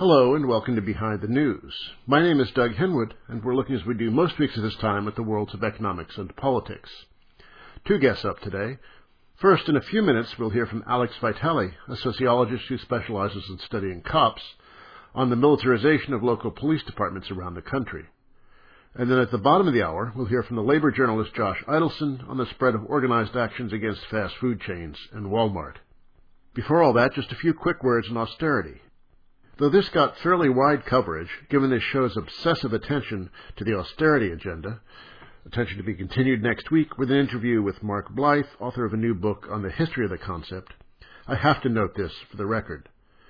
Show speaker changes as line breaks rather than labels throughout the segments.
Hello and welcome to Behind the News. My name is Doug Henwood, and we're looking as we do most weeks at this time at the worlds of economics and politics. Two guests up today. First, in a few minutes, we'll hear from Alex Vitale, a sociologist who specializes in studying cops, on the militarization of local police departments around the country. And then at the bottom of the hour, we'll hear from the labor journalist Josh Idelson on the spread of organized actions against fast food chains and Walmart. Before all that, just a few quick words on austerity. Though this got fairly wide coverage, given this show's obsessive attention to the austerity agenda, attention to be continued next week with an interview with Mark Blythe, author of a new book on the history of the concept, I have to note this for the record.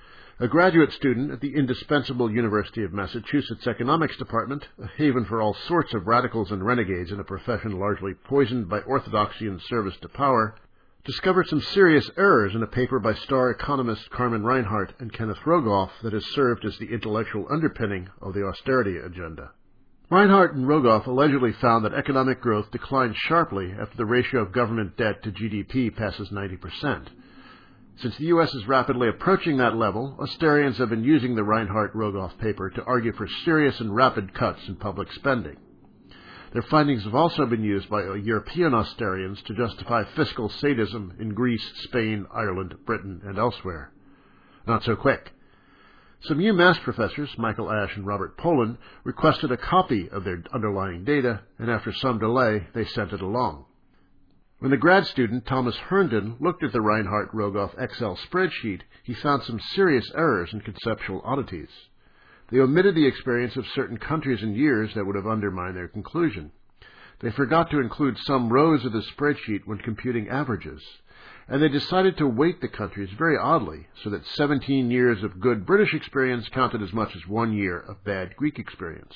A graduate student at the indispensable University of Massachusetts Economics Department, a haven for all sorts of radicals and renegades in a profession largely poisoned by orthodoxy and service to power, discovered some serious errors in a paper by star economists Carmen Reinhart and Kenneth Rogoff that has served as the intellectual underpinning of the austerity agenda. Reinhart and Rogoff allegedly found that economic growth declined sharply after the ratio of government debt to GDP passes 90%. Since the U.S. is rapidly approaching that level, Austerians have been using the Reinhart-Rogoff paper to argue for serious and rapid cuts in public spending. Their findings have also been used by European Austerians to justify fiscal sadism in Greece, Spain, Ireland, Britain, and elsewhere. Not so quick. Some UMass professors, Michael Ash and Robert Poland, requested a copy of their underlying data, and after some delay, they sent it along. When the grad student, Thomas Herndon, looked at the Reinhart-Rogoff Excel spreadsheet, he found some serious errors and conceptual oddities. They omitted the experience of certain countries and years that would have undermined their conclusion. They forgot to include some rows of the spreadsheet when computing averages. And they decided to weight the countries very oddly, so that 17 years of good British experience counted as much as 1 year of bad Greek experience.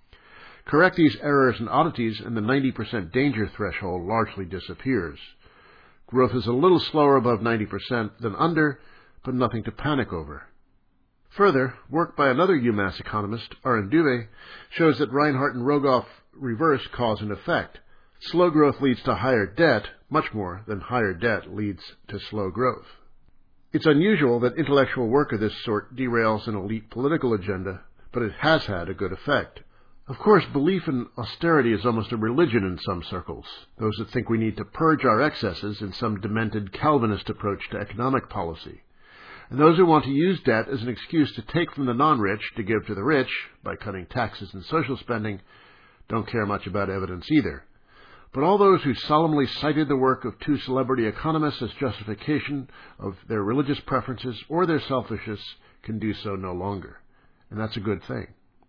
Correct these errors and oddities, and the 90% danger threshold largely disappears. Growth is a little slower above 90% than under, but nothing to panic over. Further, work by another UMass economist, Arun Dubey, shows that Reinhart and Rogoff reverse cause and effect. Slow growth leads to higher debt, much more than higher debt leads to slow growth. It's unusual that intellectual work of this sort derails an elite political agenda, but it has had a good effect. Of course, belief in austerity is almost a religion in some circles, those that think we need to purge our excesses in some demented Calvinist approach to economic policy. And those who want to use debt as an excuse to take from the non-rich to give to the rich by cutting taxes and social spending don't care much about evidence either. But all those who solemnly cited the work of two celebrity economists as justification of their religious preferences or their selfishness can do so no longer. And that's a good thing.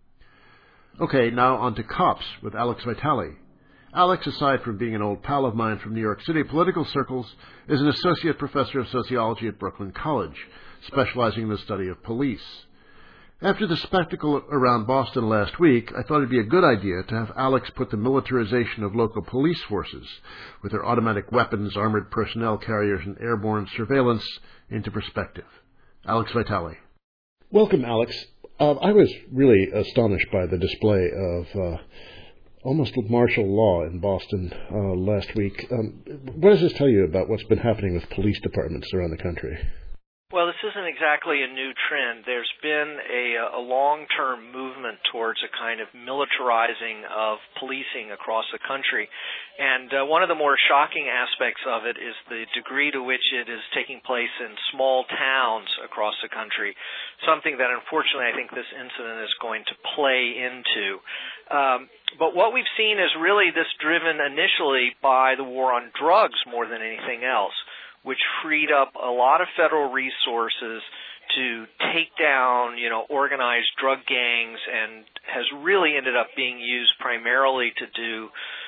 Okay, now on to cops with Alex Vitale. Alex, aside from being an old pal of mine from New York City political circles, is an associate professor of sociology at Brooklyn College, specializing in the study of police. After the spectacle around Boston last week, I thought it'd be a good idea to have Alex put the militarization of local police forces, with their automatic weapons, armored personnel carriers, and airborne surveillance, into perspective. Alex Vitale. Welcome, Alex. I was really astonished by the display of almost martial law in Boston last week. What does this tell you about what's been happening with police departments around the country?
Well, this isn't exactly a new trend. There's been a long-term movement towards a kind of militarizing of policing across the country. And one of the more shocking aspects of it is the degree to which it is taking place in small towns across the country, something that unfortunately I think this incident is going to play into. But what we've seen is really this driven initially by the war on drugs more than anything else, which freed up a lot of federal resources to take down, organized drug gangs, and has really ended up being used primarily to do,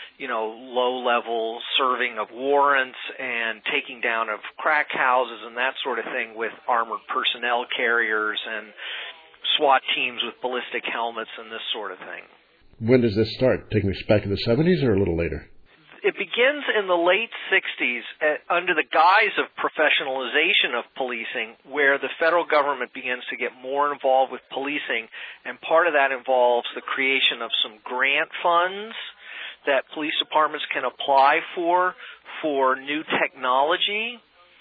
low-level serving of warrants and taking down of crack houses and that sort of thing with armored personnel carriers and SWAT teams with ballistic helmets and this sort of thing.
When does this start? Taking us back to the 70s or a little later?
It begins in the late 60s under the guise of professionalization of policing, where the federal government begins to get more involved with policing, and part of that involves the creation of some grant funds that police departments can apply for new technology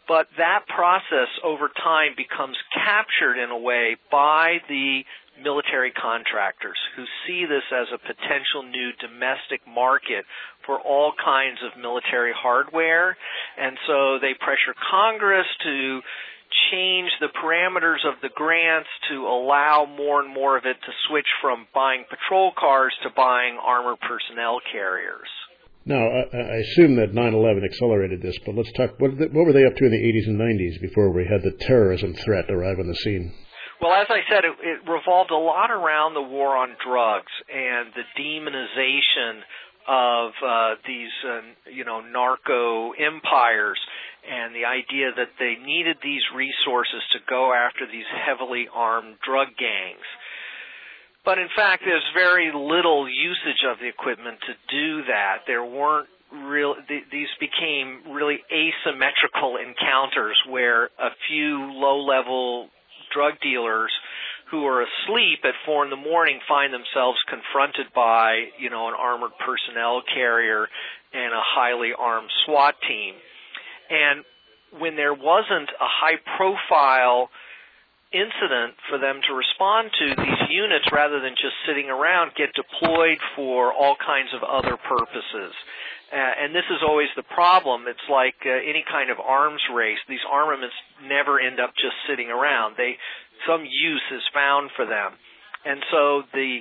But that process over time becomes captured in a way by the military contractors who see this as a potential new domestic market for all kinds of military hardware. And so they pressure Congress to change the parameters of the grants to allow more and more of it to switch from buying patrol cars to buying armored personnel carriers.
Now, I assume that 9/11 accelerated this, but let's talk, what were they up to in the 80s and 90s before we had the terrorism threat arrive on the scene?
Well, as I said, it revolved a lot around the war on drugs and the demonization of these, narco empires, and the idea that they needed these resources to go after these heavily armed drug gangs. But in fact, there's very little usage of the equipment to do that. There weren't these became really asymmetrical encounters where a few low-level drug dealers who are asleep at 4 a.m. find themselves confronted by, an armored personnel carrier and a highly armed SWAT team. And when there wasn't a high-profile incident for them to respond to, these units, rather than just sitting around, get deployed for all kinds of other purposes. And this is always the problem. It's like any kind of arms race. These armaments never end up just sitting around. Some use is found for them. And so the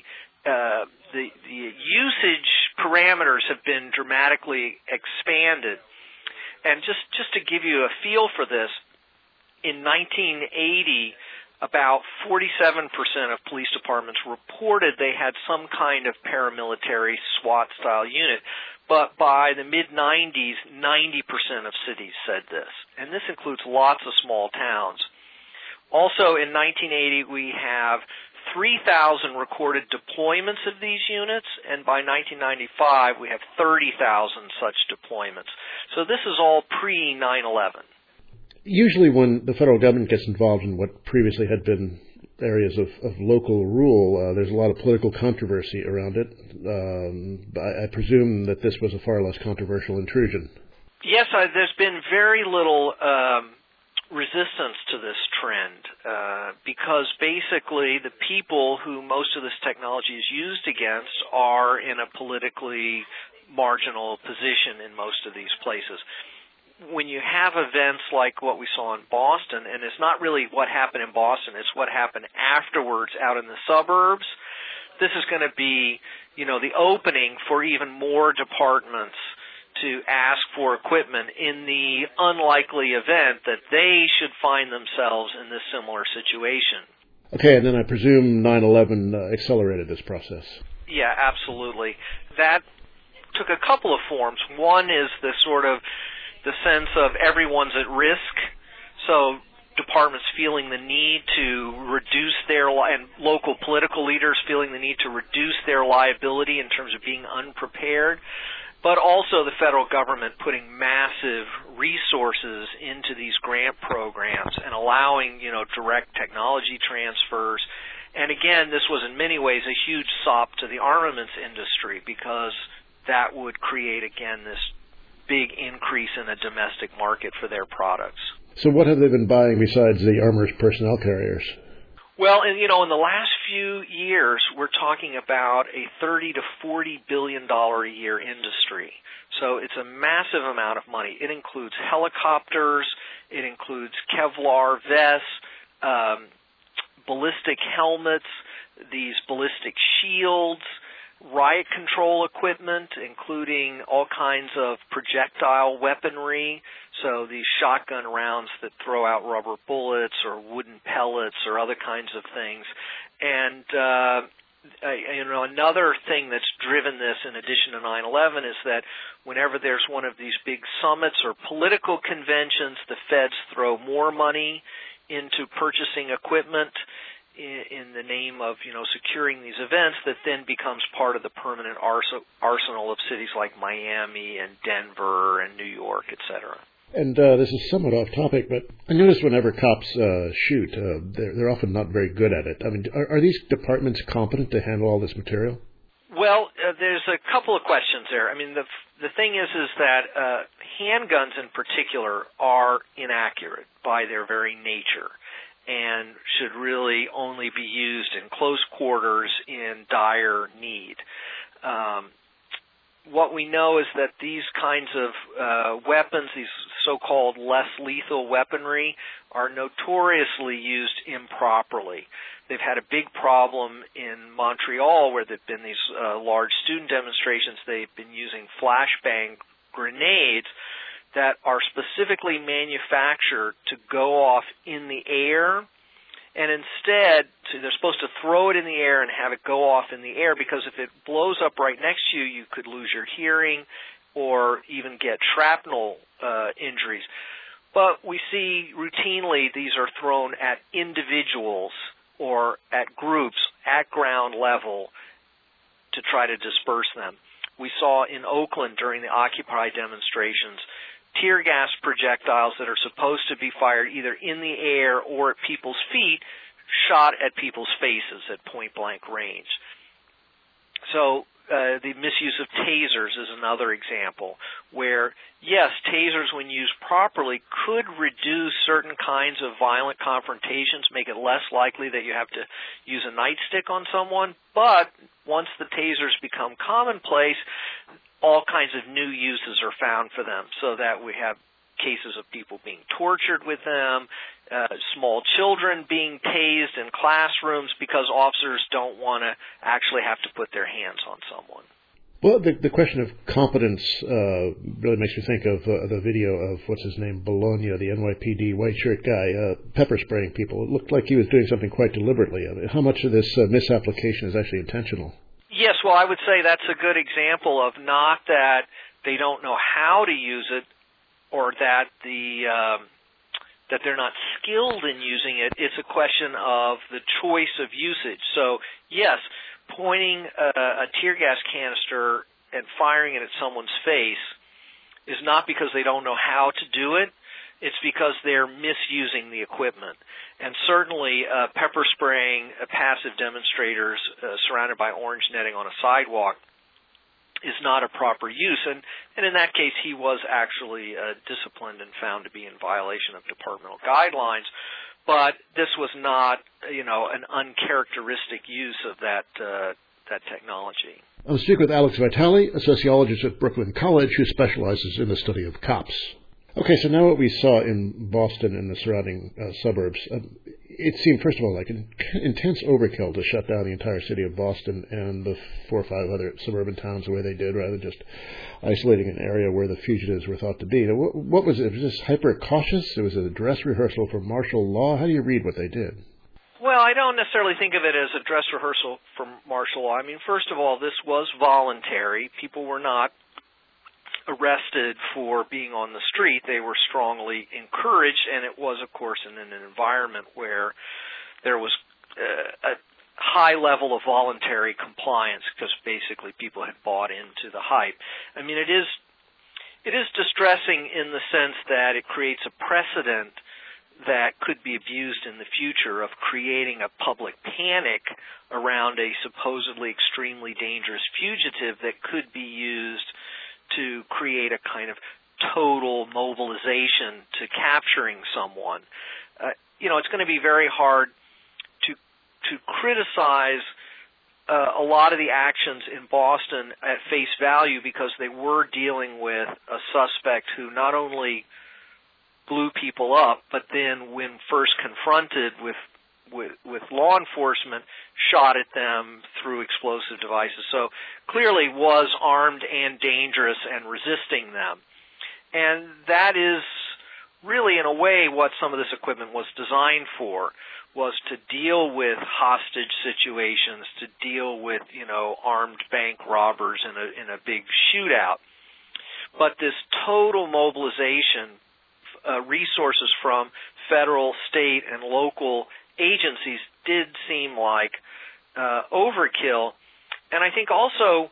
usage parameters have been dramatically expanded. And just to give you a feel for this, in 1980, about 47% of police departments reported they had some kind of paramilitary SWAT-style unit. But by the mid-90s, 90% of cities said this. And this includes lots of small towns. Also, in 1980, we have 3,000 recorded deployments of these units, and by 1995, we have 30,000 such deployments. So this is all pre-9/11.
Usually when the federal government gets involved in what previously had been areas of local rule, there's a lot of political controversy around it. I presume that this was a far less controversial intrusion.
Yes, there's been very little resistance to this trend because basically the people who most of this technology is used against are in a politically marginal position in most of these places. When you have events like what we saw in Boston, and it's not really what happened in Boston, it's what happened afterwards out in the suburbs, this is going to be, the opening for even more departments to ask for equipment in the unlikely event that they should find themselves in this similar situation.
Okay, and then I presume 9/11 accelerated this process.
Yeah, absolutely. That took a couple of forms. One is the sense of everyone's at risk, so departments feeling the need to reduce and local political leaders feeling the need to reduce their liability in terms of being unprepared, but also the federal government putting massive resources into these grant programs and allowing, direct technology transfers. And again, this was in many ways a huge sop to the armaments industry because that would create, again, this big increase in a domestic market for their products.
So what have they been buying besides the armored personnel carriers?
Well, in the last few years, we're talking about a $30 to $40 billion a year industry. So it's a massive amount of money. It includes helicopters, it includes Kevlar vests, ballistic helmets, these ballistic shields, riot control equipment, including all kinds of projectile weaponry, so these shotgun rounds that throw out rubber bullets or wooden pellets or other kinds of things. And, another thing that's driven this in addition to 9/11 is that whenever there's one of these big summits or political conventions, the feds throw more money into purchasing equipment in the name of, securing these events that then becomes part of the permanent arsenal of cities like Miami and Denver and New York, et cetera.
And this is somewhat off topic, but I notice whenever cops shoot, they're often not very good at it. I mean, are these departments competent to handle all this material?
Well, there's a couple of questions there. I mean, the thing is that handguns in particular are inaccurate by their very nature and should really only be used in close quarters in dire need. What we know is that these kinds of weapons, these so-called less lethal weaponry, are notoriously used improperly. They've had a big problem in Montreal where there have been these large student demonstrations. They've been using flashbang grenades that are specifically manufactured to go off in the air. And instead, they're supposed to throw it in the air and have it go off in the air, because if it blows up right next to you, you could lose your hearing or even get shrapnel injuries. But we see routinely these are thrown at individuals or at groups at ground level to try to disperse them. We saw in Oakland during the Occupy demonstrations tear gas projectiles that are supposed to be fired either in the air or at people's feet, shot at people's faces at point-blank range. So the misuse of tasers is another example where, yes, tasers when used properly could reduce certain kinds of violent confrontations, make it less likely that you have to use a nightstick on someone, but once the tasers become commonplace, all kinds of new uses are found for them, so that we have cases of people being tortured with them, small children being tased in classrooms because officers don't want to actually have to put their hands on someone.
Well, the question of competence really makes me think of the video of, what's his name, Bologna, the NYPD white shirt guy, pepper spraying people. It looked like he was doing something quite deliberately. I mean, how much of this misapplication is actually intentional?
Yes, well, I would say that's a good example of not that they don't know how to use it or that that they're not skilled in using it. It's a question of the choice of usage. So, yes, pointing a tear gas canister and firing it at someone's face is not because they don't know how to do it. It's because they're misusing the equipment. And certainly pepper spraying passive demonstrators surrounded by orange netting on a sidewalk is not a proper use. And in that case, he was actually disciplined and found to be in violation of departmental guidelines. But this was not, an uncharacteristic use of that technology.
I'm speaking with Alex Vitale, a sociologist at Brooklyn College who specializes in the study of cops. Okay, so now what we saw in Boston and the surrounding suburbs, it seemed, first of all, like an intense overkill to shut down the entire city of Boston and the 4 or 5 other suburban towns the way they did, rather than just isolating an area where the fugitives were thought to be. Now, what was it? Was this hyper-cautious? It was a dress rehearsal for martial law? How do you read what they did?
Well, I don't necessarily think of it as a dress rehearsal for martial law. I mean, first of all, this was voluntary. People were not arrested for being on the street. They were strongly encouraged, and it was, of course, in an environment where there was a high level of voluntary compliance because basically people had bought into the hype. I mean, it is distressing in the sense that it creates a precedent that could be abused in the future of creating a public panic around a supposedly extremely dangerous fugitive that could be used to create a kind of total mobilization to capturing someone. It's going to be very hard to criticize a lot of the actions in Boston at face value because they were dealing with a suspect who not only blew people up, but then when first confronted with law enforcement, shot at them through explosive devices. So clearly was armed and dangerous and resisting them. And that is really, in a way, what some of this equipment was designed for, was to deal with hostage situations, to deal with, armed bank robbers in a big shootout. But this total mobilization, resources from federal, state, and local agencies did seem like overkill. And I think also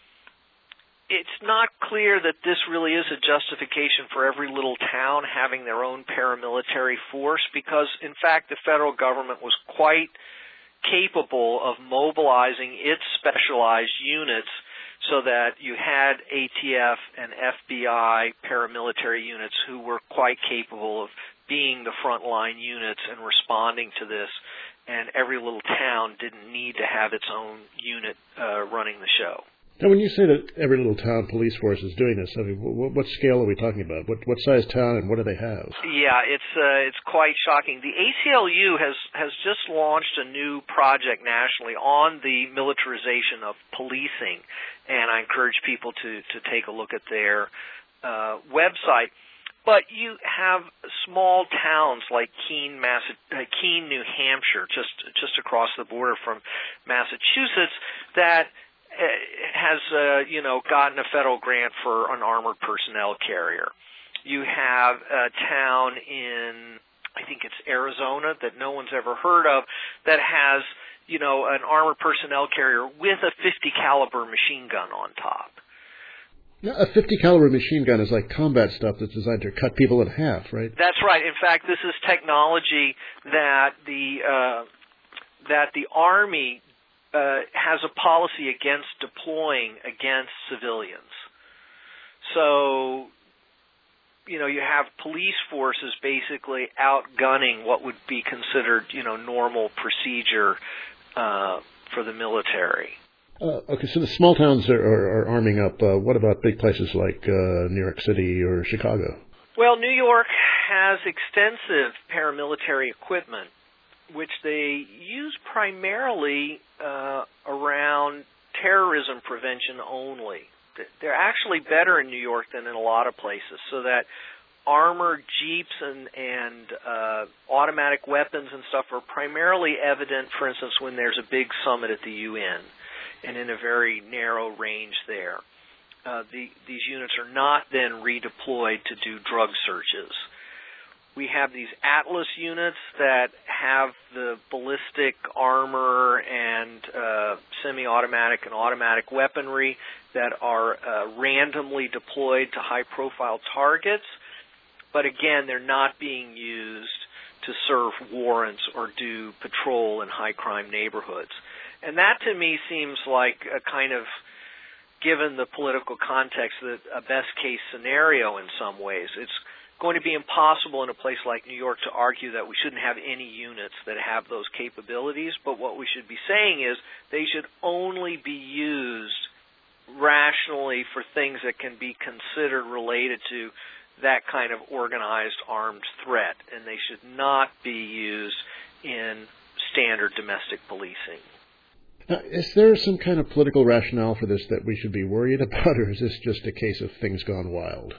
it's not clear that this really is a justification for every little town having their own paramilitary force because, in fact, the federal government was quite capable of mobilizing its specialized units so that you had ATF and FBI paramilitary units who were quite capable of being the frontline units and responding to this, and every little town didn't need to have its own unit running the show.
Now, when you say that every little town police force is doing this, I mean, what scale are we talking about? What size town, and what do they have?
Yeah, it's quite shocking. The ACLU has just launched a new project nationally on the militarization of policing, and I encourage people to take a look at their website. But you have small towns like Keene, New Hampshire, just across the border from Massachusetts, that has gotten a federal grant for an armored personnel carrier. You have a town in, I think it's Arizona, that no one's ever heard of, that has an armored personnel carrier with a 50 caliber machine gun on top.
Now, a 50 caliber machine gun is like combat stuff that's designed to cut people in half, right?
That's right. In fact, this is technology that the Army has a policy against deploying against civilians. So, you have police forces basically outgunning what would be considered, normal procedure for the military.
Okay, so the small towns are arming up. What about big places like New York City or Chicago?
Well, New York has extensive paramilitary equipment, which they use primarily around terrorism prevention only. They're actually better in New York than in a lot of places, so that armored jeeps and automatic weapons and stuff are primarily evident, for instance, when there's a big summit at the UN, and in a very narrow range there. These units are not then redeployed to do drug searches. We have these Atlas units that have the ballistic armor and semi-automatic and automatic weaponry that are randomly deployed to high-profile targets. But again, they're not being used to serve warrants or do patrol in high-crime neighborhoods. And that, to me, seems like a kind of, given the political context, a best-case scenario in some ways. It's going to be impossible in a place like New York to argue that we shouldn't have any units that have those capabilities, but what we should be saying is they should only be used rationally for things that can be considered related to that kind of organized armed threat, and they should not be used in standard domestic policing.
Now, is there some kind of political rationale for this that we should be worried about, or is this just a case of things gone wild?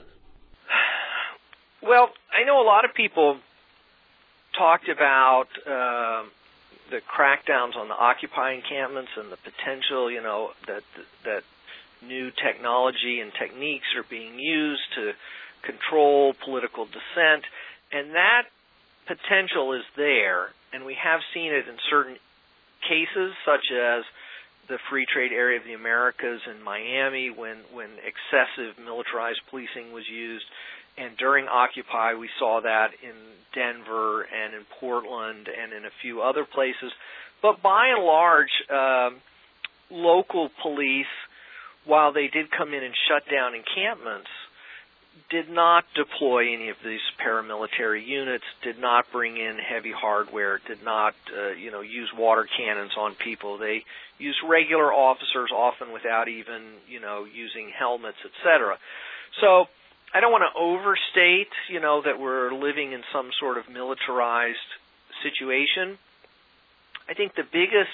Well, I know a lot of people talked about the crackdowns on the Occupy encampments and the potential, that new technology and techniques are being used to control political dissent, and that potential is there, and we have seen it in certain cases, such as the Free Trade Area of the Americas in Miami, when excessive militarized policing was used. And during Occupy, we saw that in Denver and in Portland and in a few other places. But by and large, local police, while they did come in and shut down encampments, did not deploy any of these paramilitary units, did not bring in heavy hardware, did not, use water cannons on people. They used regular officers, often without even, using helmets, etc. So I don't want to overstate, that we're living in some sort of militarized situation. I think the biggest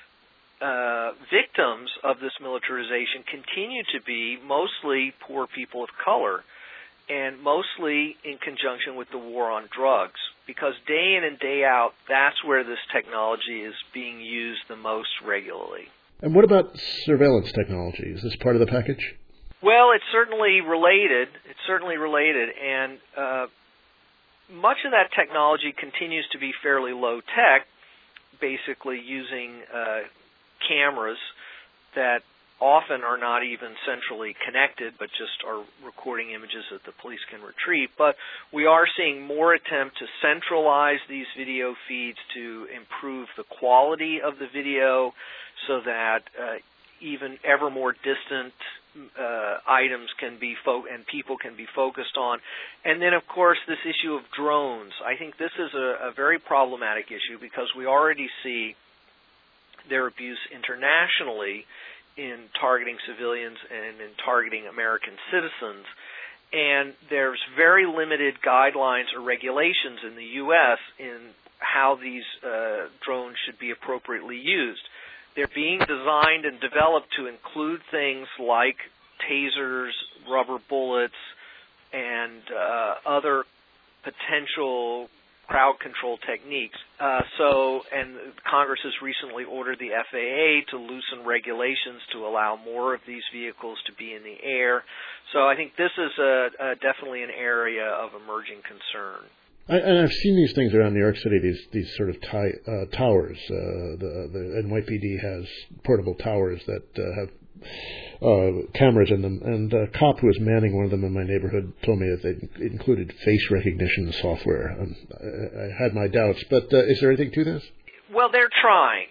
victims of this militarization continue to be mostly poor people of color, and mostly in conjunction with the war on drugs, because day in and day out, that's where this technology is being used the most regularly.
And what about surveillance technology? Is this part of the package?
Well, it's certainly related. And much of that technology continues to be fairly low tech, basically using cameras that often are not even centrally connected, but just are recording images that the police can retrieve. But we are seeing more attempt to centralize these video feeds to improve the quality of the video so that even ever more distant items can be and people can be focused on. And then, of course, this issue of drones. I think this is a very problematic issue because we already see their abuse internationally in targeting civilians and in targeting American citizens. And there's very limited guidelines or regulations in the U.S. in how these drones should be appropriately used. They're being designed and developed to include things like tasers, rubber bullets, and other potential crowd control techniques. And Congress has recently ordered the FAA to loosen regulations to allow more of these vehicles to be in the air. So I think this is definitely an area of emerging concern.
And I've seen these things around New York City, these sort of towers. The NYPD has portable towers that have cameras in them, and a cop who was manning one of them in my neighborhood told me that they included face recognition software. I had my doubts, but is there anything to this?
Well, they're trying.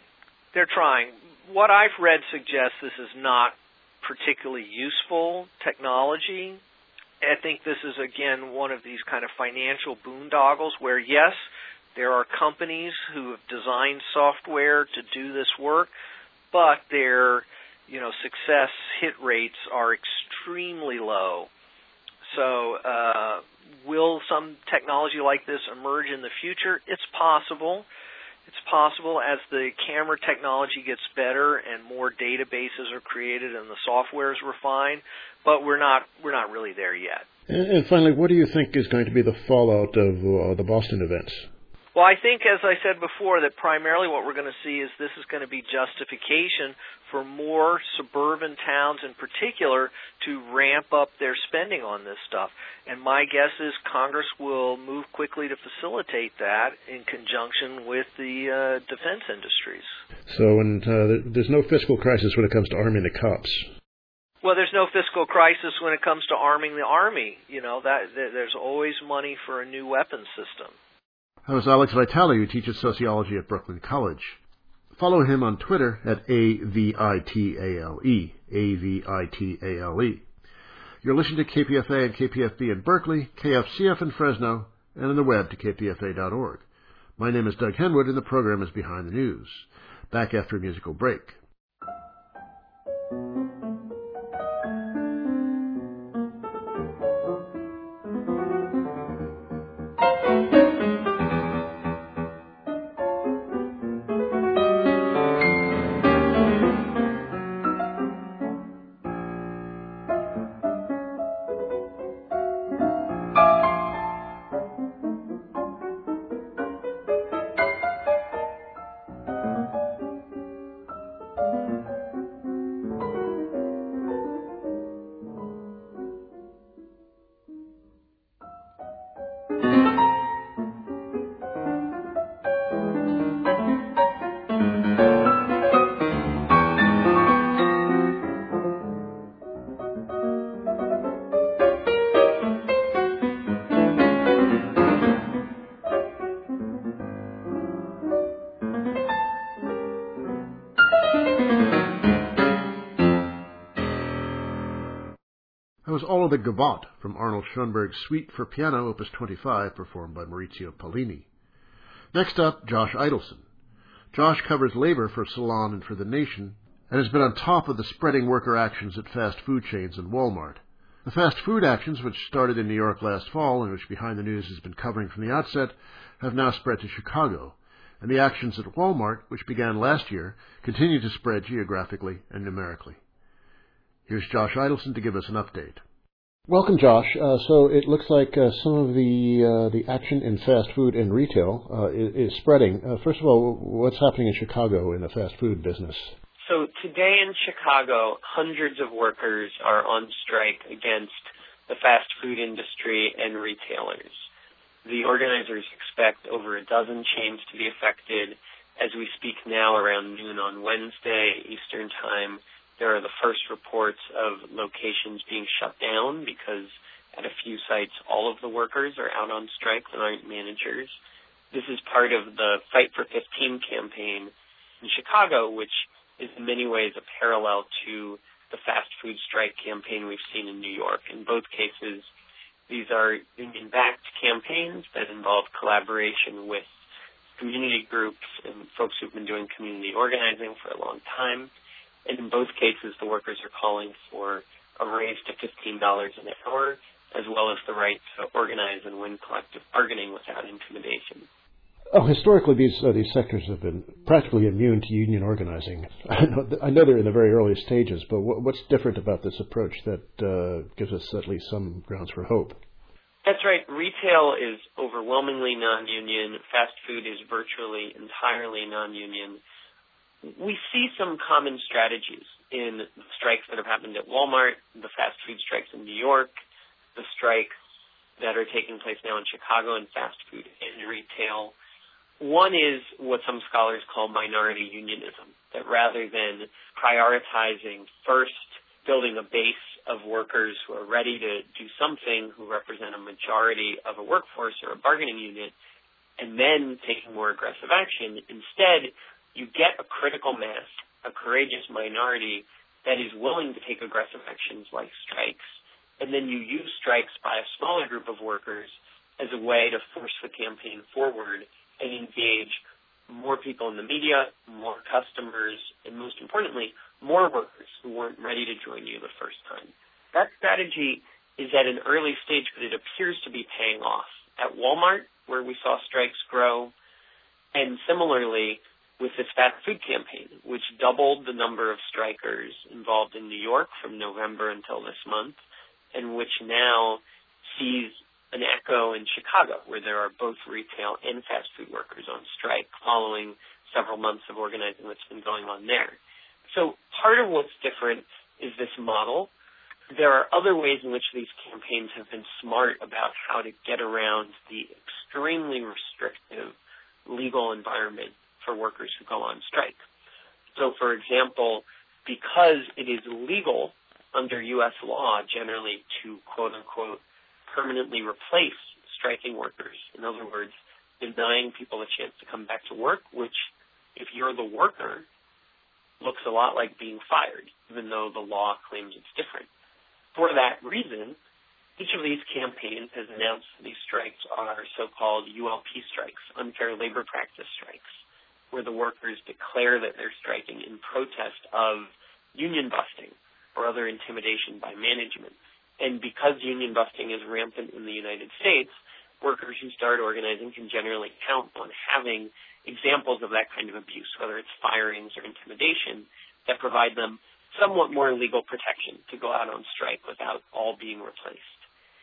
What I've read suggests this is not particularly useful technology. I think this is, again, one of these kind of financial boondoggles where, yes, there are companies who have designed software to do this work, but their success hit rates are extremely low. So will some technology like this emerge in the future? It's possible. It's possible as the camera technology gets better and more databases are created and the software is refined, but we're not really there yet.
And finally, what do you think is going to be the fallout of the Boston events?
Well, I think, as I said before, that primarily what we're going to see is this is going to be justification for more suburban towns in particular to ramp up their spending on this stuff. And my guess is Congress will move quickly to facilitate that in conjunction with the defense industries.
So there's no fiscal crisis when it comes to arming the cops.
Well, there's no fiscal crisis when it comes to arming the Army. There's always money for a new weapons system.
That was Alex Vitale, who teaches sociology at Brooklyn College. Follow him on Twitter at AVITALE, AVITALE. You're listening to KPFA and KPFB in Berkeley, KFCF in Fresno, and on the web to kpfa.org. My name is Doug Henwood, and the program is Behind the News. Back after a musical break. That was all of the Gavotte from Arnold Schoenberg's Suite for Piano, Opus 25, performed by Maurizio Pollini. Next up, Josh Idelson. Josh covers labor for Salon and for The Nation, and has been on top of the spreading worker actions at fast food chains and Walmart. The fast food actions, which started in New York last fall and which Behind the News has been covering from the outset, have now spread to Chicago, and the actions at Walmart, which began last year, continue to spread geographically and numerically. Here's Josh Idelson to give us an update. Welcome, Josh. So it looks like some of the action in fast food and retail is spreading. First of all, what's happening in Chicago in the fast food business?
So today in Chicago, hundreds of workers are on strike against the fast food industry and retailers. The organizers expect over a dozen chains to be affected as we speak now around noon on Wednesday, Eastern Time, There are the first reports of locations being shut down because at a few sites all of the workers are out on strike and aren't managers. This is part of the Fight for 15 campaign in Chicago, which is in many ways a parallel to the fast food strike campaign we've seen in New York. In both cases, these are union-backed campaigns that involve collaboration with community groups and folks who've been doing community organizing for a long time. And in both cases, the workers are calling for a raise to $15 an hour, as well as the right to organize and win collective bargaining without intimidation.
Historically, these sectors have been practically immune to union organizing. I know they're in the very early stages, but what's different about this approach that gives us at least some grounds for hope?
That's right. Retail is overwhelmingly non-union. Fast food is virtually entirely non-union. We see some common strategies in the strikes that have happened at Walmart, the fast food strikes in New York, the strikes that are taking place now in Chicago in fast food and retail. One is what some scholars call minority unionism, that rather than prioritizing first building a base of workers who are ready to do something, who represent a majority of a workforce or a bargaining unit, and then taking more aggressive action, instead you get a critical mass, a courageous minority that is willing to take aggressive actions like strikes, and then you use strikes by a smaller group of workers as a way to force the campaign forward and engage more people in the media, more customers, and most importantly, more workers who weren't ready to join you the first time. That strategy is at an early stage, but it appears to be paying off. At Walmart, where we saw strikes grow, and similarly with this fast food campaign, which doubled the number of strikers involved in New York from November until this month, and which now sees an echo in Chicago, where there are both retail and fast food workers on strike following several months of organizing that's been going on there. So part of what's different is this model. There are other ways in which these campaigns have been smart about how to get around the extremely restrictive legal environment for workers who go on strike. So, for example, because it is legal under U.S. law generally to, quote-unquote, permanently replace striking workers. In other words, denying people a chance to come back to work, which, if you're the worker, looks a lot like being fired, even though the law claims it's different. For that reason, each of these campaigns has announced these strikes are so-called ULP strikes, unfair labor practice strikes, where the workers declare that they're striking in protest of union busting or other intimidation by management. And because union busting is rampant in the United States, workers who start organizing can generally count on having examples of that kind of abuse, whether it's firings or intimidation, that provide them somewhat more legal protection to go out on strike without all being replaced.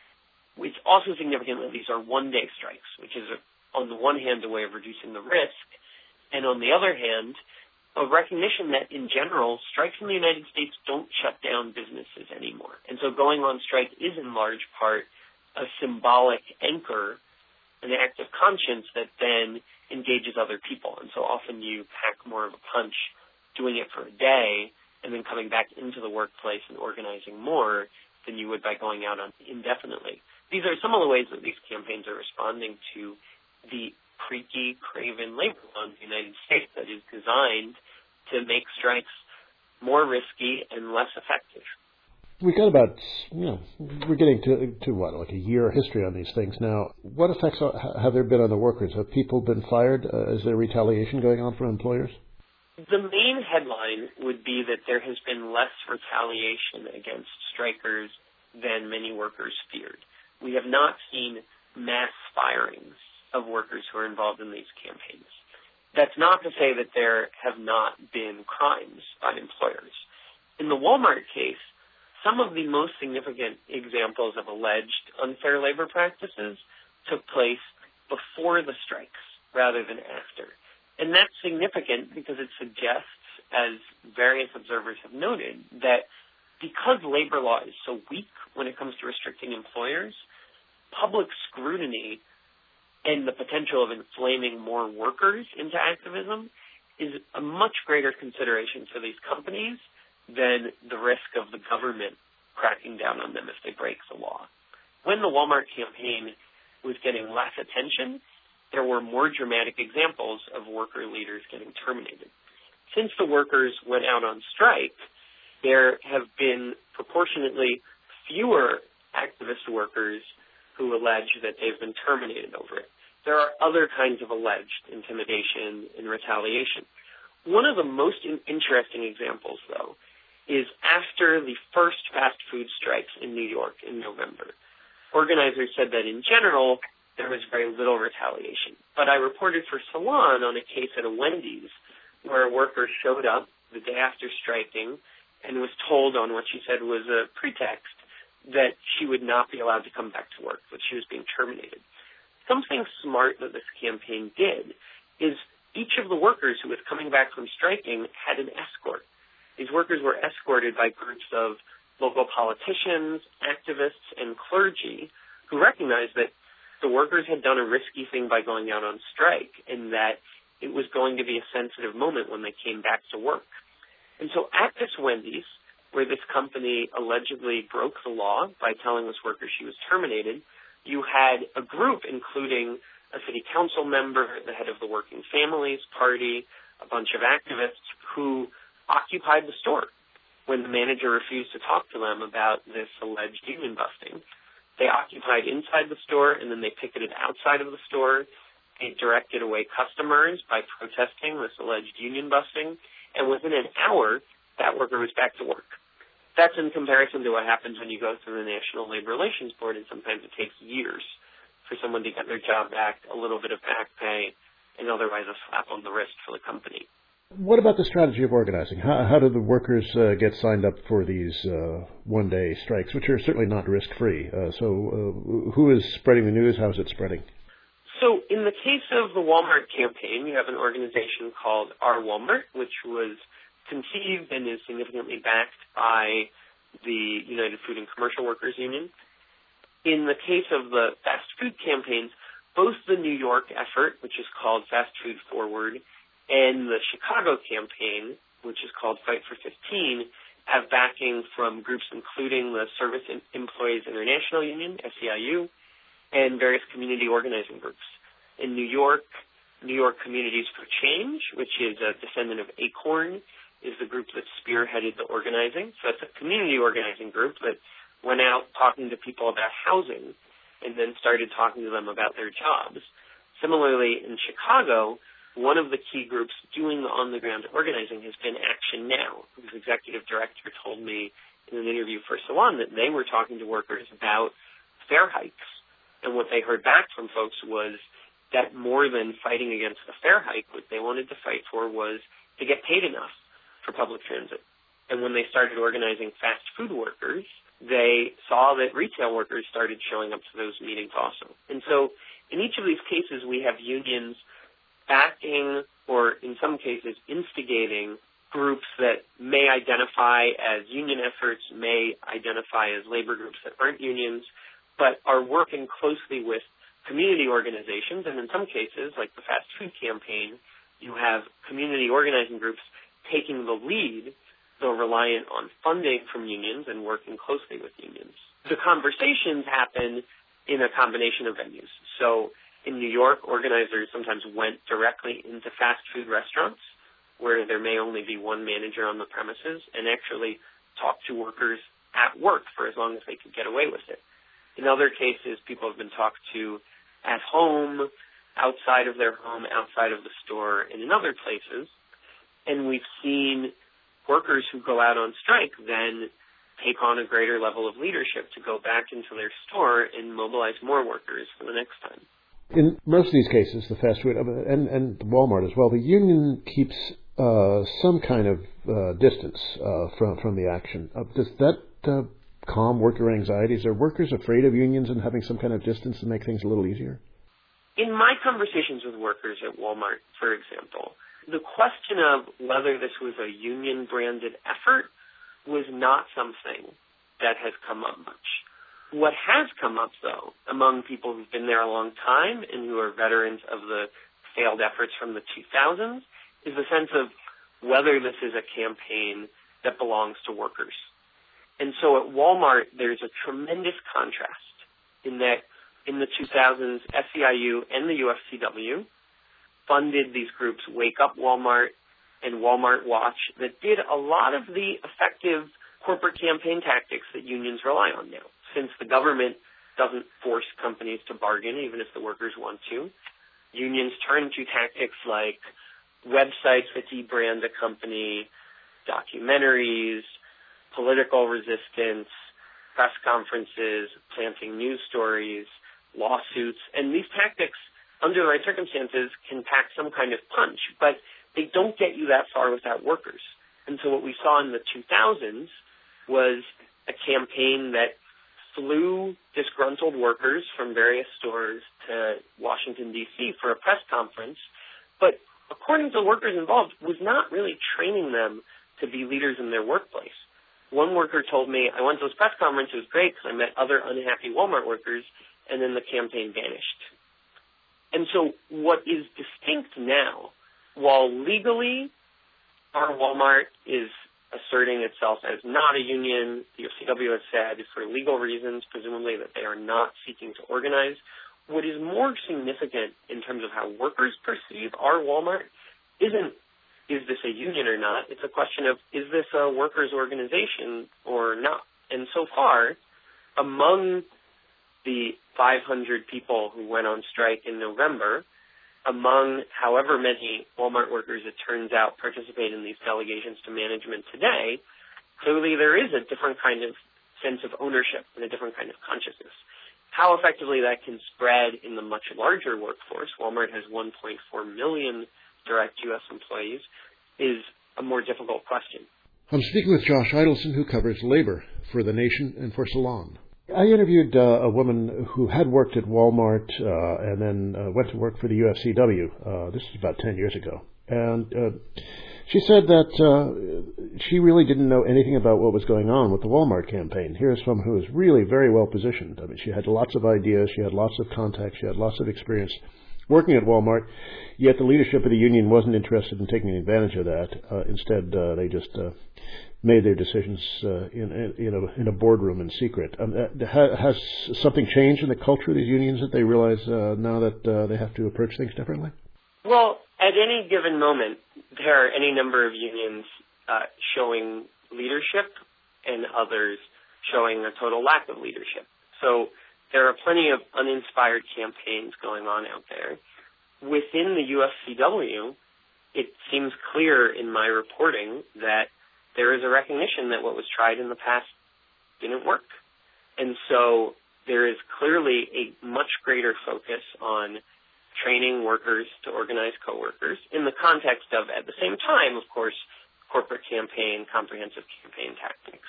It's also significant that these are one-day strikes, which is, on the one hand, a way of reducing the risk, and on the other hand, a recognition that, in general, strikes in the United States don't shut down businesses anymore. And so going on strike is, in large part, a symbolic anchor, an act of conscience that then engages other people. And so often you pack more of a punch doing it for a day and then coming back into the workplace and organizing more than you would by going out on indefinitely. These are some of the ways that these campaigns are responding to the creaky, craven labor law in the United States that is designed to make strikes more risky and less effective.
We got about, we're getting to what, like a year history on these things now. What effects have there been on the workers? Have people been fired? Is there retaliation going on from employers?
The main headline would be that there has been less retaliation against strikers than many workers feared. We have not seen mass firings of workers who are involved in these campaigns. That's not to say that there have not been crimes by employers. In the Walmart case, some of the most significant examples of alleged unfair labor practices took place before the strikes rather than after. And that's significant because it suggests, as various observers have noted, that because labor law is so weak when it comes to restricting employers, public scrutiny and the potential of inflaming more workers into activism is a much greater consideration for these companies than the risk of the government cracking down on them if they break the law. When the Walmart campaign was getting less attention, there were more dramatic examples of worker leaders getting terminated. Since the workers went out on strike, there have been proportionately fewer activist workers who allege that they've been terminated over it. There are other kinds of alleged intimidation and retaliation. One of the most interesting examples, though, is after the first fast food strikes in New York in November. Organizers said that in general, there was very little retaliation. But I reported for Salon on a case at a Wendy's where a worker showed up the day after striking and was told on what she said was a pretext that she would not be allowed to come back to work, that she was being terminated. Something smart that this campaign did is each of the workers who was coming back from striking had an escort. These workers were escorted by groups of local politicians, activists, and clergy who recognized that the workers had done a risky thing by going out on strike and that it was going to be a sensitive moment when they came back to work. And so at this Wendy's, where this company allegedly broke the law by telling this worker she was terminated, you had a group including a city council member, the head of the Working Families Party, a bunch of activists who occupied the store when the manager refused to talk to them about this alleged union busting. They occupied inside the store, and then they picketed outside of the store. They directed away customers by protesting this alleged union busting, and within an hour, that worker was back to work. That's in comparison to what happens when you go through the National Labor Relations Board, and sometimes it takes years for someone to get their job back, a little bit of back pay, and otherwise a slap on the wrist for the company.
What about the strategy of organizing? How do the workers get signed up for these one-day strikes, which are certainly not risk-free? So who is spreading the news? How is it spreading?
So in the case of the Walmart campaign, you have an organization called Our Walmart, which was conceived and is significantly backed by the United Food and Commercial Workers Union. In the case of the fast food campaigns, both the New York effort, which is called Fast Food Forward, and the Chicago campaign, which is called Fight for 15, have backing from groups including the Service Employees International Union, SEIU, and various community organizing groups. In New York, New York Communities for Change, which is a descendant of ACORN, is the group that spearheaded the organizing. So it's a community organizing group that went out talking to people about housing and then started talking to them about their jobs. Similarly, in Chicago, one of the key groups doing the on-the-ground organizing has been Action Now, whose executive director told me in an interview for Salon that they were talking to workers about fare hikes. And what they heard back from folks was that more than fighting against the fare hike, what they wanted to fight for was to get paid enough for public transit. And when they started organizing fast food workers, they saw that retail workers started showing up to those meetings also. And so in each of these cases, we have unions backing or in some cases instigating groups that may identify as union efforts, may identify as labor groups that aren't unions, but are working closely with community organizations. And in some cases, like the fast food campaign, you have community organizing groups taking the lead, though reliant on funding from unions and working closely with unions. The conversations happen in a combination of venues. So in New York, organizers sometimes went directly into fast food restaurants where there may only be one manager on the premises and actually talked to workers at work for as long as they could get away with it. In other cases, people have been talked to at home, outside of their home, outside of the store, and in other places. And we've seen workers who go out on strike then take on a greater level of leadership to go back into their store and mobilize more workers for the next time.
In most of these cases, the fast food and Walmart as well, the union keeps some kind of distance from the action. Does that calm worker anxieties? Are workers afraid of unions and having some kind of distance to make things a little easier?
In my conversations with workers at Walmart, for example, the question of whether this was a union-branded effort was not something that has come up much. What has come up, though, among people who've been there a long time and who are veterans of the failed efforts from the 2000s is the sense of whether this is a campaign that belongs to workers. And so at Walmart, there's a tremendous contrast in that in the 2000s, SEIU and the UFCW funded these groups, Wake Up Walmart and Walmart Watch, that did a lot of the effective corporate campaign tactics that unions rely on now. Since the government doesn't force companies to bargain, even if the workers want to, unions turn to tactics like websites that debrand a company, documentaries, political resistance, press conferences, planting news stories, lawsuits. And these tactics, under the right circumstances, can pack some kind of punch, but they don't get you that far without workers. And so what we saw in the 2000s was a campaign that flew disgruntled workers from various stores to Washington, D.C. for a press conference, but according to the workers involved, was not really training them to be leaders in their workplace. One worker told me, I went to this press conference, it was great because I met other unhappy Walmart workers, and then the campaign vanished. And so what is distinct now, while legally our Walmart is asserting itself as not a union, the UFCW has said for legal reasons, presumably, that they are not seeking to organize. What is more significant in terms of how workers perceive our Walmart isn't, is this a union or not? It's a question of, is this a workers' organization or not? And so far, among the 500 people who went on strike in November, among however many Walmart workers, it turns out, participate in these delegations to management today, clearly there is a different kind of sense of ownership and a different kind of consciousness. How effectively that can spread in the much larger workforce, Walmart has 1.4 million direct U.S. employees, is a more difficult question.
I'm speaking with Josh Idelson, who covers labor for The Nation and for Salon. I interviewed a woman who had worked at Walmart and then went to work for the UFCW. This was about 10 years ago. And she said that she really didn't know anything about what was going on with the Walmart campaign. Here's someone who was really very well positioned. I mean, she had lots of ideas, she had lots of contacts, she had lots of experience working at Walmart, yet the leadership of the union wasn't interested in taking advantage of that. Instead, they just made their decisions in a boardroom in secret. Has something changed in the culture of these unions that they realize now that they have to approach things differently?
Well, at any given moment, there are any number of unions showing leadership and others showing a total lack of leadership. So there are plenty of uninspired campaigns going on out there. Within the UFCW, it seems clear in my reporting that there is a recognition that what was tried in the past didn't work. And so there is clearly a much greater focus on training workers to organize coworkers in the context of, at the same time, of course, corporate campaign, comprehensive campaign tactics.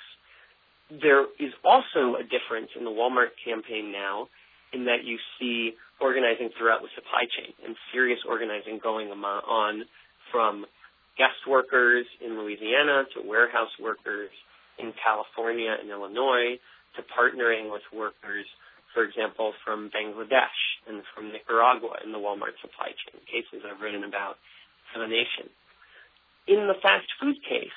There is also a difference in the Walmart campaign now in that you see organizing throughout the supply chain and serious organizing going on from guest workers in Louisiana to warehouse workers in California and Illinois to partnering with workers, for example, from Bangladesh and from Nicaragua in the Walmart supply chain, cases I've written about for The Nation. In the fast food case,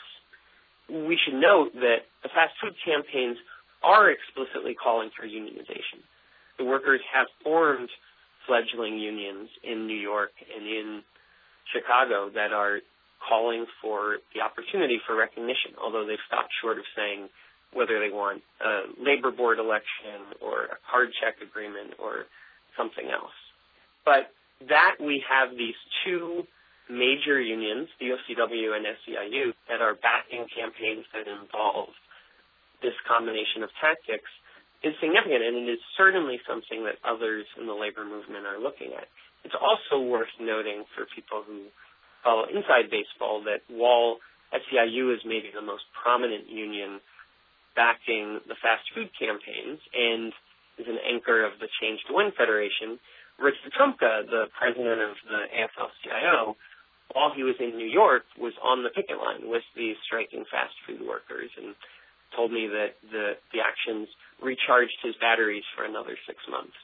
we should note that the fast food campaigns are explicitly calling for unionization. The workers have formed fledgling unions in New York and in Chicago that are calling for the opportunity for recognition, although they've stopped short of saying whether they want a labor board election or a card check agreement or something else. But that we have these two major unions, the UFCW and SEIU, that are backing campaigns that involve this combination of tactics is significant, and it is certainly something that others in the labor movement are looking at. It's also worth noting for people who follow inside baseball that while SEIU is maybe the most prominent union backing the fast food campaigns and is an anchor of the Change to Win Federation, Rich Trumka, the president of the AFL-CIO, while he was in New York, was on the picket line with the striking fast food workers and told me that the actions recharged his batteries for another 6 months.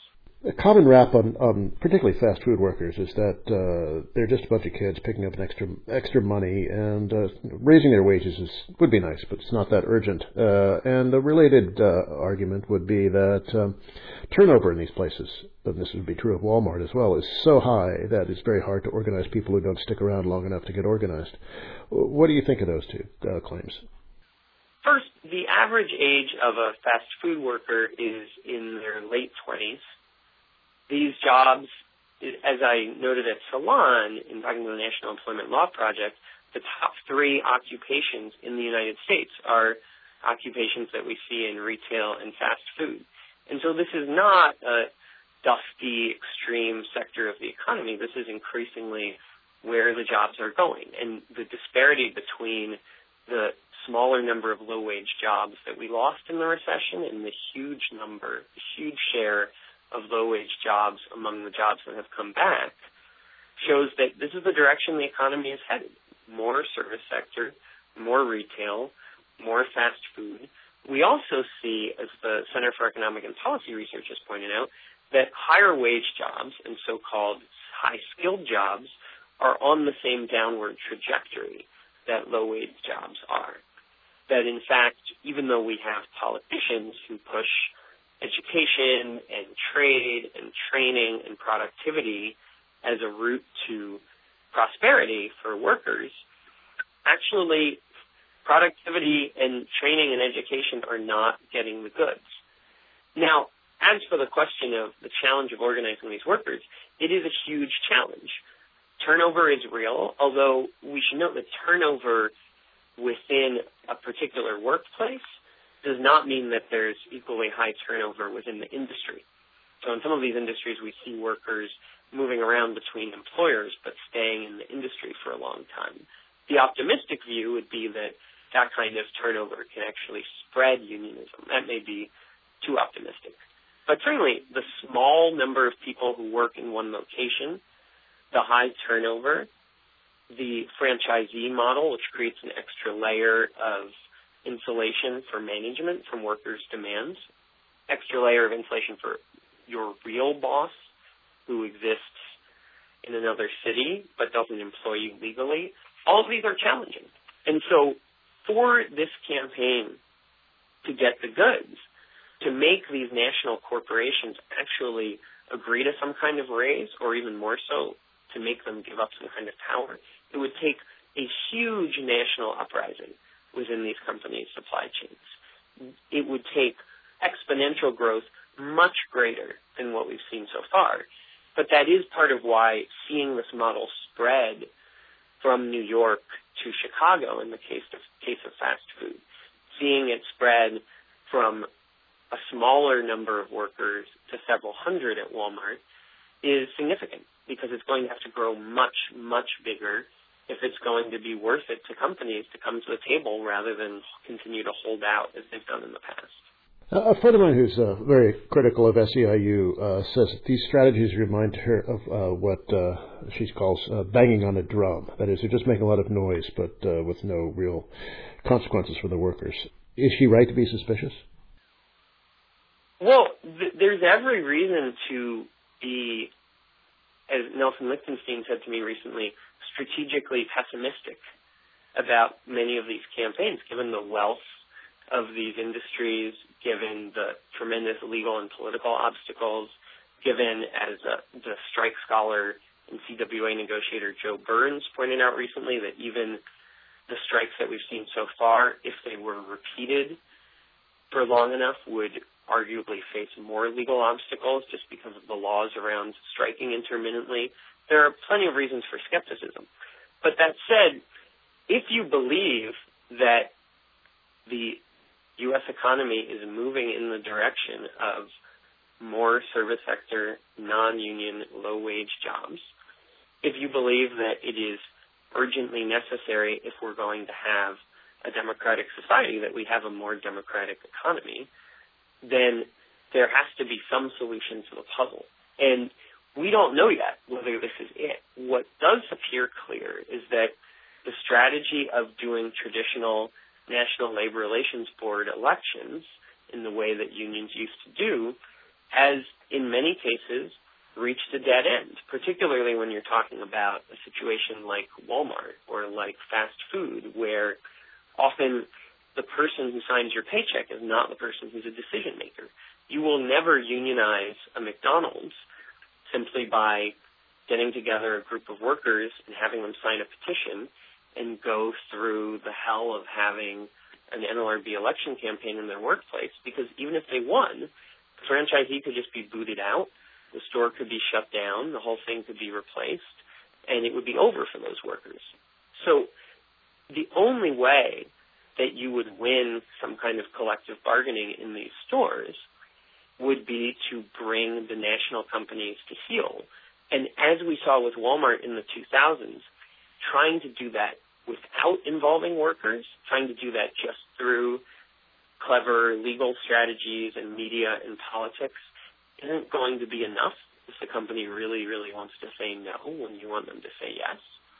A common rap on particularly fast food workers is that they're just a bunch of kids picking up an extra money, and raising their wages would be nice, but it's not that urgent. And a related argument would be that turnover in these places, and this would be true of Walmart as well, is so high that it's very hard to organize people who don't stick around long enough to get organized. What do you think of those two claims?
First, the average age of a fast food worker is in their late 20s. These jobs, as I noted at Salon in talking to the National Employment Law Project, the top 3 occupations in the United States are occupations that we see in retail and fast food. And so this is not a dusty, extreme sector of the economy. This is increasingly where the jobs are going. And the disparity between the smaller number of low-wage jobs that we lost in the recession and the huge share of low-wage jobs among the jobs that have come back shows that this is the direction the economy is headed. More service sector, more retail, more fast food. We also see, as the Center for Economic and Policy Research has pointed out, that higher wage jobs and so-called high-skilled jobs are on the same downward trajectory that low-wage jobs are. That, in fact, even though we have politicians who push education and trade and training and productivity as a route to prosperity for workers, actually productivity and training and education are not getting the goods. Now, as for the question of the challenge of organizing these workers, it is a huge challenge. Turnover is real, although we should note that turnover within a particular workplace does not mean that there's equally high turnover within the industry. So in some of these industries, we see workers moving around between employers but staying in the industry for a long time. The optimistic view would be that that kind of turnover can actually spread unionism. That may be too optimistic. But certainly, the small number of people who work in one location, the high turnover, the franchisee model, which creates an extra layer of insulation for management from workers' demands, extra layer of insulation for your real boss who exists in another city but doesn't employ you legally. All of these are challenging. And so for this campaign to get the goods, to make these national corporations actually agree to some kind of raise, or even more so, to make them give up some kind of power, it would take a huge national uprising within these companies' supply chains. It would take exponential growth much greater than what we've seen so far. But that is part of why seeing this model spread from New York to Chicago in the case of fast food, seeing it spread from a smaller number of workers to several hundred at Walmart is significant, because it's going to have to grow much, much bigger if it's going to be worth it to companies to come to the table rather than continue to hold out as they've done in the past.
A friend of mine who's very critical of SEIU says that these strategies remind her of what she calls banging on a drum. That is, they're just making a lot of noise, but with no real consequences for the workers. Is she right to be suspicious?
Well, there's every reason to be, as Nelson Lichtenstein said to me recently, strategically pessimistic about many of these campaigns, given the wealth of these industries, given the tremendous legal and political obstacles, given, as the strike scholar and CWA negotiator Joe Burns pointed out recently, that even the strikes that we've seen so far, if they were repeated for long enough, would arguably face more legal obstacles just because of the laws around striking intermittently. There are plenty of reasons for skepticism. But that said, if you believe that the U.S. economy is moving in the direction of more service sector, non-union, low-wage jobs, if you believe that it is urgently necessary, if we're going to have a democratic society, that we have a more democratic economy, then there has to be some solution to the puzzle. And we don't know yet whether this is it. What does appear clear is that the strategy of doing traditional National Labor Relations Board elections in the way that unions used to do has, in many cases, reached a dead end, particularly when you're talking about a situation like Walmart or like fast food, where often the person who signs your paycheck is not the person who's a decision maker. You will never unionize a McDonald's simply by getting together a group of workers and having them sign a petition and go through the hell of having an NLRB election campaign in their workplace, because even if they won, the franchisee could just be booted out, the store could be shut down, the whole thing could be replaced, and it would be over for those workers. So the only way that you would win some kind of collective bargaining in these stores would be to bring the national companies to heel. And as we saw with Walmart in the 2000s, trying to do that without involving workers, trying to do that just through clever legal strategies and media and politics isn't going to be enough if the company really, really wants to say no when you want them to say yes.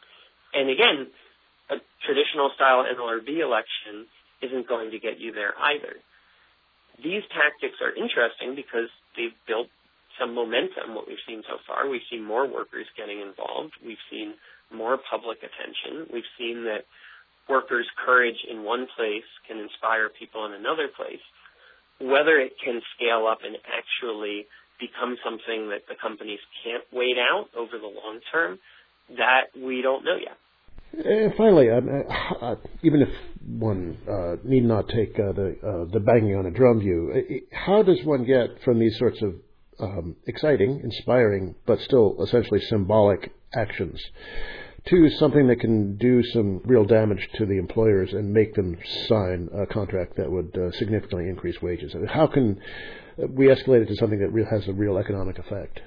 And again, a traditional style NLRB election isn't going to get you there either. These tactics are interesting because they've built some momentum, what we've seen so far. We've seen more workers getting involved. We've seen more public attention. We've seen that workers' courage in one place can inspire people in another place. Whether it can scale up and actually become something that the companies can't wait out over the long term, that we don't know yet.
Finally, even if one need not take the banging on a drum view, how does one get from these sorts of exciting, inspiring, but still essentially symbolic actions to something that can do some real damage to the employers and make them sign a contract that would significantly increase wages? How can we escalate it to something that has a real economic effect?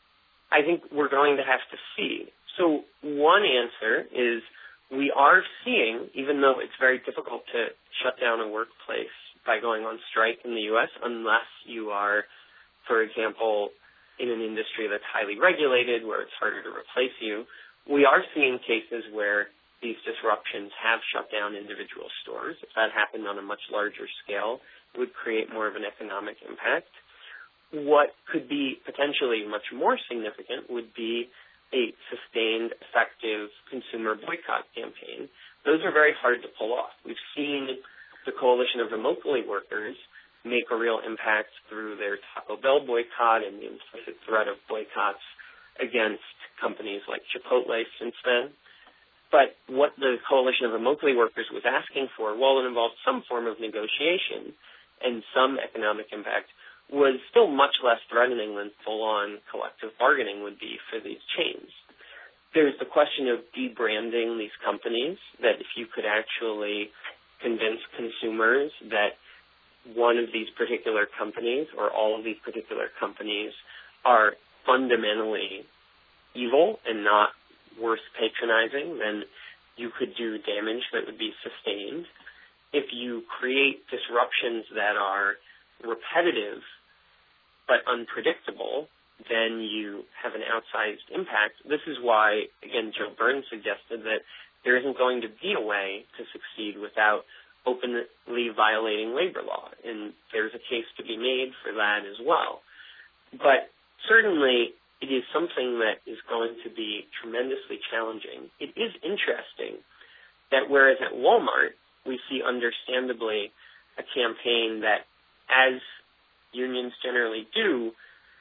I think we're going to have to see. So one answer is we are seeing, even though it's very difficult to shut down a workplace by going on strike in the U.S., unless you are, for example, in an industry that's highly regulated where it's harder to replace you, we are seeing cases where these disruptions have shut down individual stores. If that happened on a much larger scale, it would create more of an economic impact. What could be potentially much more significant would be a sustained, effective consumer boycott campaign. Those are very hard to pull off. We've seen the Coalition of Remotely Workers make a real impact through their Taco Bell boycott and the implicit threat of boycotts against companies like Chipotle since then. But what the Coalition of Remotely Workers was asking for, while it involved some form of negotiation and some economic impact, was still much less threatening than full-on collective bargaining would be for these chains. There's the question of debranding these companies, that if you could actually convince consumers that one of these particular companies or all of these particular companies are fundamentally evil and not worth patronizing, then you could do damage that would be sustained. If you create disruptions that are repetitive but unpredictable, then you have an outsized impact. This is why, again, Joe Byrne suggested that there isn't going to be a way to succeed without openly violating labor law, and there's a case to be made for that as well. But certainly it is something that is going to be tremendously challenging. It is interesting that whereas at Walmart we see understandably a campaign that, as unions generally do,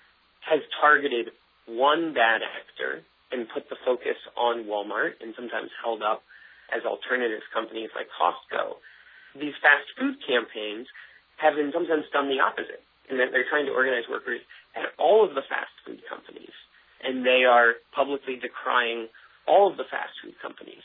has targeted one bad actor and put the focus on Walmart and sometimes held up as alternative companies like Costco. These fast food campaigns have in some sense done the opposite, in that they're trying to organize workers at all of the fast food companies, and they are publicly decrying all of the fast food companies.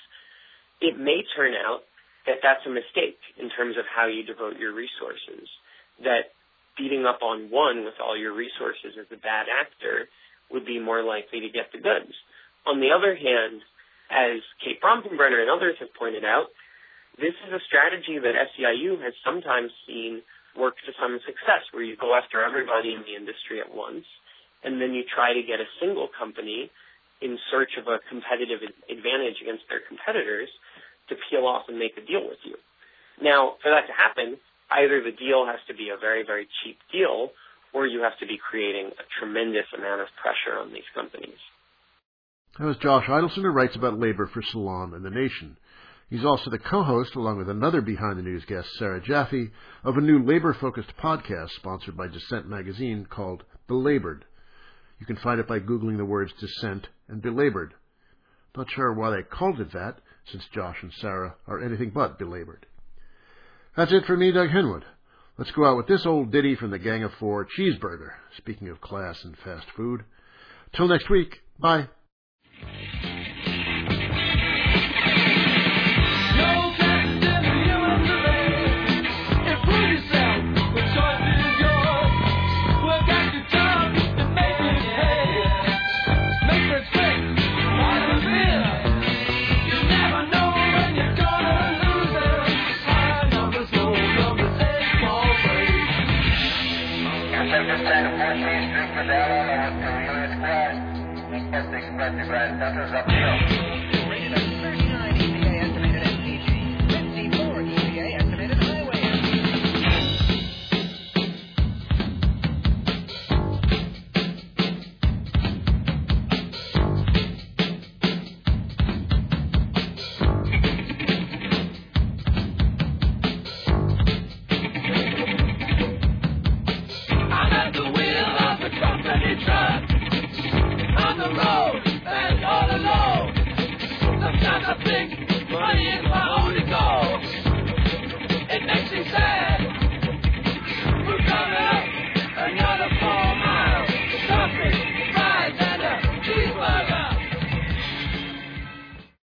It may turn out that that's a mistake in terms of how you devote your resources, that beating up on one with all your resources as a bad actor would be more likely to get the goods. On the other hand, as Kate Brompenbrenner and others have pointed out, this is a strategy that SEIU has sometimes seen work to some success, where you go after everybody in the industry at once, and then you try to get a single company in search of a competitive advantage against their competitors to peel off and make a deal with you. Now, for that to happen, either the deal has to be a very, very cheap deal, or you have to be creating a tremendous amount of pressure on these companies.
That was Josh Idelson, who writes about labor for Salon and The Nation. He's also the co-host, along with another Behind the News guest, Sarah Jaffe, of a new labor-focused podcast sponsored by Dissent magazine called Belabored. You can find it by Googling the words dissent and belabored. Not sure why they called it that, since Josh and Sarah are anything but belabored. That's it for me, Doug Henwood. Let's go out with this old ditty from the Gang of Four, Cheeseburger, speaking of class and fast food. Till next week, bye.
Rated at 39 EPA estimated SPG, 54 EPA estimated highway.
I'm at the wheel of the company truck. On the road and all alone. Sometimes I think money is my only goal.